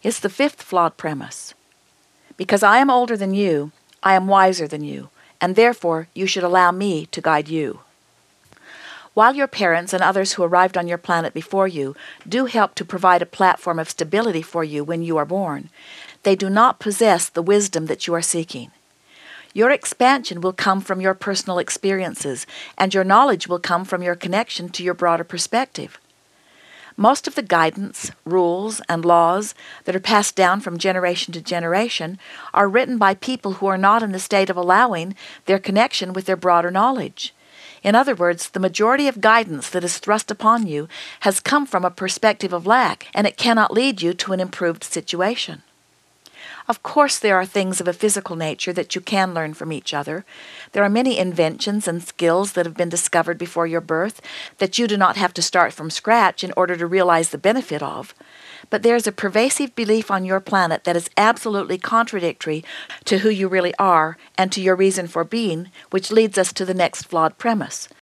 It's the fifth flawed premise. Because I am older than you, I am wiser than you, and therefore you should allow me to guide you. While your parents and others who arrived on your planet before you do help to provide a platform of stability for you when you are born, they do not possess the wisdom that you are seeking. Your expansion will come from your personal experiences, and your knowledge will come from your connection to your broader perspective. Most of the guidance, rules, and laws that are passed down from generation to generation are written by people who are not in the state of allowing their connection with their broader knowledge. In other words, the majority of guidance that is thrust upon you has come from a perspective of lack, and it cannot lead you to an improved situation. Of course, there are things of a physical nature that you can learn from each other. There are many inventions and skills that have been discovered before your birth that you do not have to start from scratch in order to realize the benefit of. But there is a pervasive belief on your planet that is absolutely contradictory to who you really are and to your reason for being, which leads us to the next flawed premise.